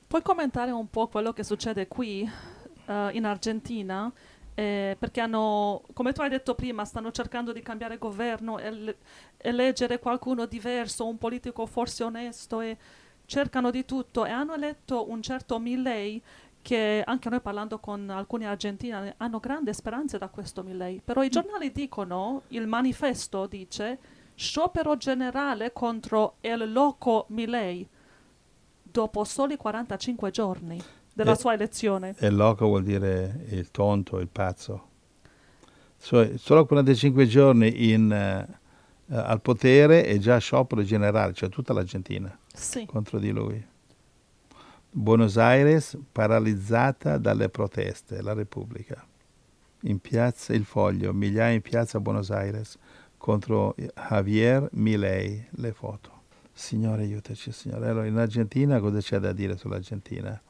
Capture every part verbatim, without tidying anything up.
Puoi commentare un po' quello che succede qui eh, in Argentina? Eh, perché hanno, come tu hai detto prima, stanno cercando di cambiare governo, el- eleggere qualcuno diverso, un politico forse onesto e cercano di tutto e hanno eletto un certo Milei che anche noi parlando con alcuni argentini hanno grandi speranze da questo Milei. Però i giornali dicono, il manifesto dice sciopero generale contro il loco Milei dopo soli quarantacinque giorni della E, sua elezione. e loco vuol dire il tonto, il pazzo. So- solo quarantacinque giorni in, eh, eh, al potere e già sciopero generale, cioè tutta l'Argentina Sì, contro di lui. Buenos Aires paralizzata dalle proteste, la Repubblica. In piazza Il Foglio, migliaia in piazza Buenos Aires contro Javier Milei, le foto. Signore aiutaci, Signore. Allora, in Argentina cosa c'è da dire sull'Argentina?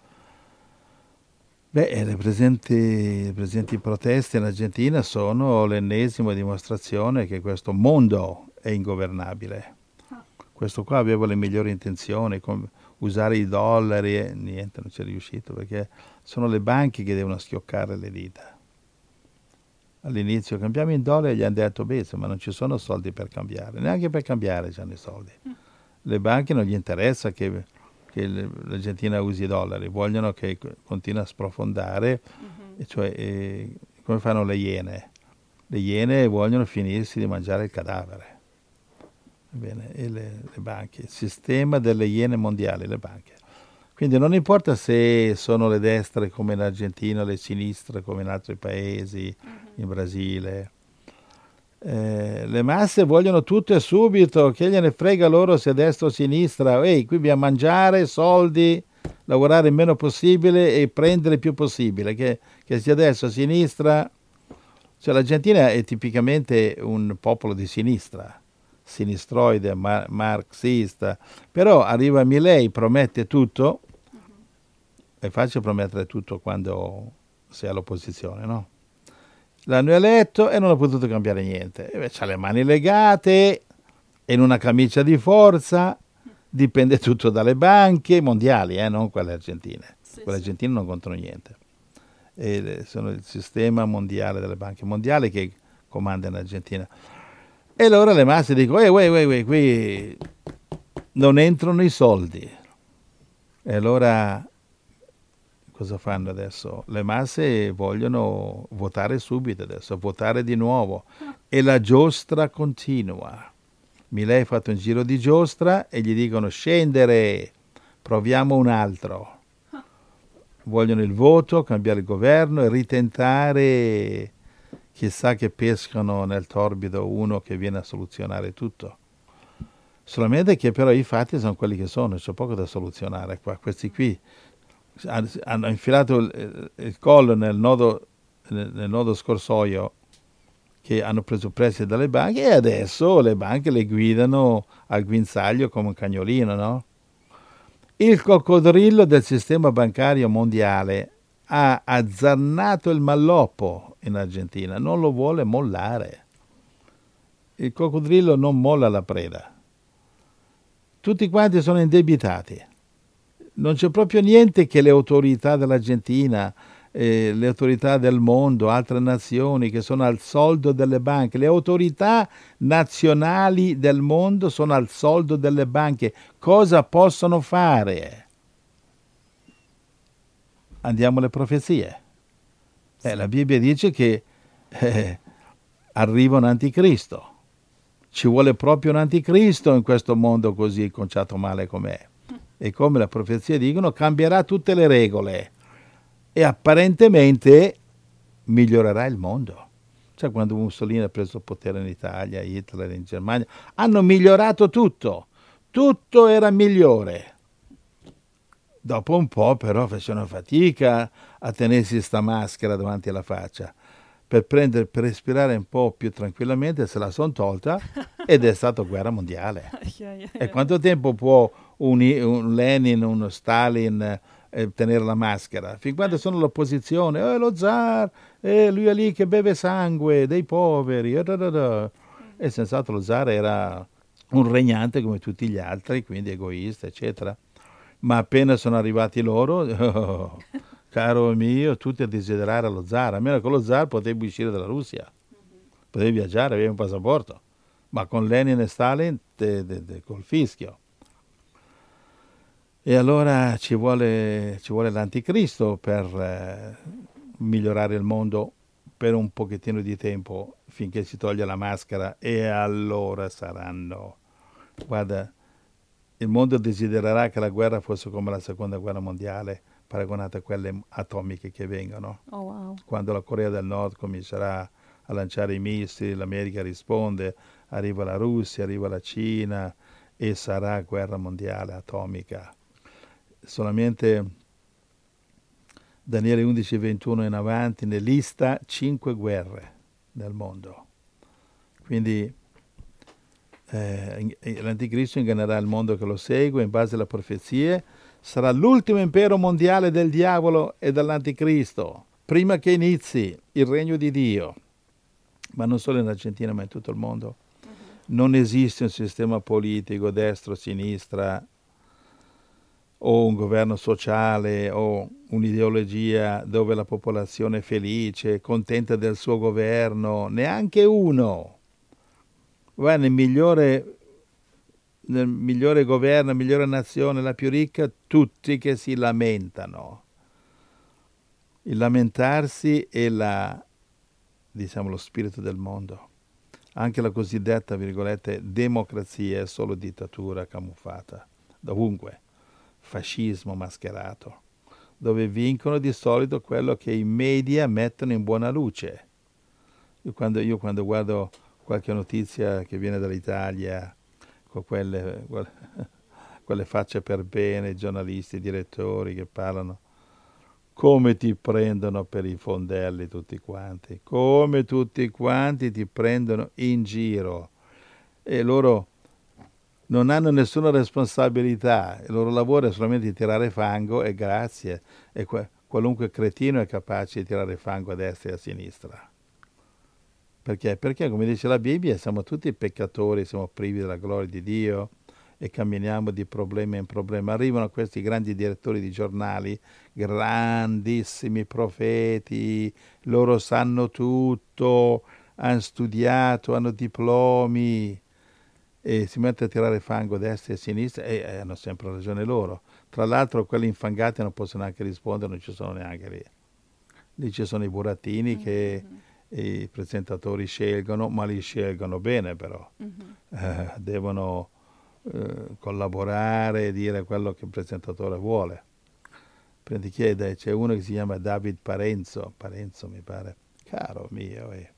Beh, le presenti, le presenti proteste in Argentina sono l'ennesima dimostrazione che questo mondo è ingovernabile. Questo qua aveva le migliori intenzioni, com- usare i dollari e niente, non ci è riuscito perché sono le banche che devono schioccare le dita. All'inizio cambiamo in dollari e gli hanno detto, beh, ma non ci sono soldi per cambiare, neanche per cambiare c'hanno i soldi. Le banche non gli interessa che, che l'Argentina usi i dollari, vogliono che continui a sprofondare, mhm, e cioè eh, come fanno le iene. Le iene vogliono finirsi di mangiare il cadavere. Va bene, e le, le banche, il sistema delle iene mondiali, le banche. Quindi non importa se sono le destre come in Argentina, le sinistre come in altri paesi, mhm. in Brasile. Eh, le masse vogliono tutto e subito, che gliene frega loro se è destra o sinistra. Ehi, qui bisogna mangiare, soldi, lavorare il meno possibile e prendere il più possibile. Che, che sia destra o sinistra. Cioè, l'Argentina è tipicamente un popolo di sinistra, sinistroide, mar- marxista. Però arriva Milei, promette tutto. È facile promettere tutto quando sei all'opposizione, no? L'hanno eletto e non ha potuto cambiare niente. E ha le mani legate, è in una camicia di forza, dipende tutto dalle banche mondiali, eh, non quelle argentine. Sì, Quelle sì. argentine non contano niente. E sono il sistema mondiale delle banche mondiali che comanda in Argentina. E allora le masse dicono, ehi, wait, wait, wait, qui non entrano i soldi. E allora cosa fanno adesso? Le masse vogliono votare subito adesso, votare di nuovo e la giostra continua. Milei ha fatto un giro di giostra e gli dicono scendere, proviamo un altro. Vogliono il voto, cambiare il governo e ritentare, chissà che pescano nel torbido uno che viene a soluzionare tutto. Solamente che però i fatti sono quelli che sono, c'è poco da soluzionare qua. Questi qui hanno infilato il, il collo nel nodo, nel, nel nodo scorsoio che hanno preso prestiti dalle banche e adesso le banche le guidano al guinzaglio come un cagnolino, no? Il coccodrillo del sistema bancario mondiale ha azzannato il malloppo in Argentina, non lo vuole mollare. Il coccodrillo non molla la preda. Tutti quanti sono indebitati. Non c'è proprio niente che le autorità dell'Argentina, eh, le autorità del mondo, altre nazioni che sono al soldo delle banche, le autorità nazionali del mondo sono al soldo delle banche. Cosa possono fare? Andiamo alle profezie. Eh, Sì. la Bibbia dice che eh, arriva un anticristo. Ci vuole proprio un anticristo in questo mondo così conciato male com'è. E come le profezie dicono, cambierà tutte le regole e apparentemente migliorerà il mondo. Cioè quando Mussolini ha preso il potere in Italia, Hitler in Germania, hanno migliorato tutto. Tutto era migliore. Dopo un po' però facevano fatica a tenersi sta maschera davanti alla faccia. Per, prendere, per respirare un po' più tranquillamente se la sono tolta ed è stata guerra mondiale. Yeah, yeah, E yeah. quanto tempo può un, un Lenin, uno Stalin eh, tenere la maschera? Fin quando Eh, sono all'opposizione, eh, lo zar, eh, lui è lì che beve sangue dei poveri. Eh, da, da, da. mm, E senz'altro lo zar era un regnante come tutti gli altri, quindi egoista, eccetera. ma appena sono arrivati loro, oh, caro mio, tutti a desiderare lo zar, almeno con lo zar potevi uscire dalla Russia, potevi viaggiare, avevi un passaporto, ma con Lenin e Stalin te, te, te, col fischio. E allora ci vuole, ci vuole l'anticristo per eh, migliorare il mondo per un pochettino di tempo, finché si toglie la maschera, e allora saranno... Guarda, il mondo desidererà che la guerra fosse come la seconda guerra mondiale, paragonata a quelle atomiche che vengono. Oh, wow. Quando la Corea del Nord comincerà a lanciare i missili, l'America risponde, arriva la Russia, arriva la Cina e sarà guerra mondiale atomica. Solamente Daniele undici ventuno in avanti ne lista cinque guerre nel mondo. Quindi eh, l'anticristo ingannerà il mondo che lo segue in base alle profezie, sarà l'ultimo impero mondiale del diavolo e dell'anticristo, prima che inizi il regno di Dio. Ma non solo in Argentina, ma in tutto il mondo. Uh-huh. Non esiste un sistema politico, destra o sinistra, o un governo sociale, o un'ideologia dove la popolazione è felice, contenta del suo governo, neanche uno. Guarda, nel migliore, nel migliore governo, la migliore nazione, la più ricca, tutti che si lamentano. Il lamentarsi è la, diciamo, lo spirito del mondo. Anche la cosiddetta, virgolette, democrazia è solo dittatura camuffata, dovunque. Fascismo mascherato, dove vincono di solito quello che i media mettono in buona luce. Io quando, io quando guardo qualche notizia che viene dall'Italia, con quelle, quelle facce per bene, i giornalisti, i direttori che parlano, come ti prendono per i fondelli tutti quanti, come tutti quanti ti prendono in giro. E loro non hanno nessuna responsabilità, il loro lavoro è solamente di tirare fango e grazie, e qua, qualunque cretino è capace di tirare fango a destra e a sinistra. Perché? Perché, come dice la Bibbia, siamo tutti peccatori, siamo privi della gloria di Dio e camminiamo di problema in problema. Arrivano questi grandi direttori di giornali, grandissimi profeti, loro sanno tutto, hanno studiato, hanno diplomi, e si mette a tirare fango a destra e a sinistra e eh, hanno sempre ragione loro. Tra l'altro quelli infangati non possono neanche rispondere, non ci sono neanche lì. Lì ci sono i burattini mm-hmm. che i presentatori scelgono, ma li scelgono bene però. Mm-hmm. Eh, devono eh, collaborare e dire quello che il presentatore vuole. Prendi, chiede, c'è uno che si chiama David Parenzo, Parenzo mi pare, caro mio, eh.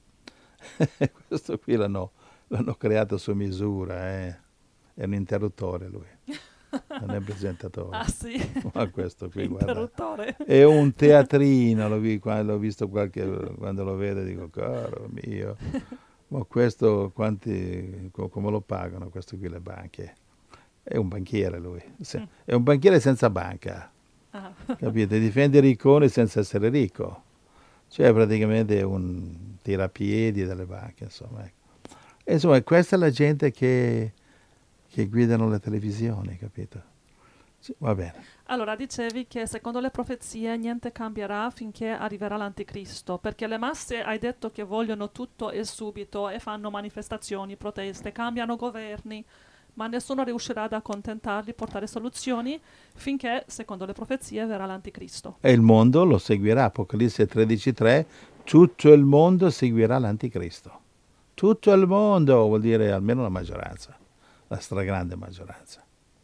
Questo qui l'hanno L'hanno creato su misura, eh. È un interruttore lui, non è un presentatore. Ah sì? Ma questo qui, interruttore. Guarda, è un teatrino, l'ho, vi, l'ho visto qualche, quando lo vedo dico, caro mio, ma questo quanti, come lo pagano questo qui le banche? È un banchiere lui, mm. È un banchiere senza banca, ah. Capite? Difende i ricconi senza essere ricco, cioè praticamente è un tirapiedi delle banche, insomma, ecco. Insomma, questa è la gente che, che guidano le televisioni, capito? Sì, va bene. Allora, dicevi che secondo le profezie niente cambierà finché arriverà l'anticristo, perché le masse hai detto che vogliono tutto e subito e fanno manifestazioni, proteste, cambiano governi, ma nessuno riuscirà ad accontentarli, portare soluzioni, finché, secondo le profezie, verrà l'anticristo. E il mondo lo seguirà, Apocalisse tredici tre, tutto il mondo seguirà l'anticristo. Tutto il mondo vuol dire almeno la maggioranza, la stragrande maggioranza.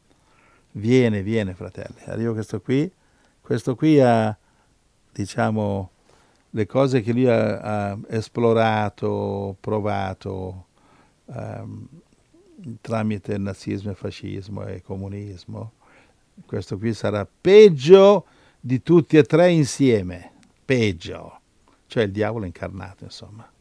Viene, viene, fratelli. Arriva questo qui, questo qui ha, diciamo, le cose che lui ha, ha esplorato, provato um, tramite il nazismo, il fascismo e il comunismo. Questo qui sarà peggio di tutti e tre insieme, peggio, cioè il diavolo incarnato, insomma.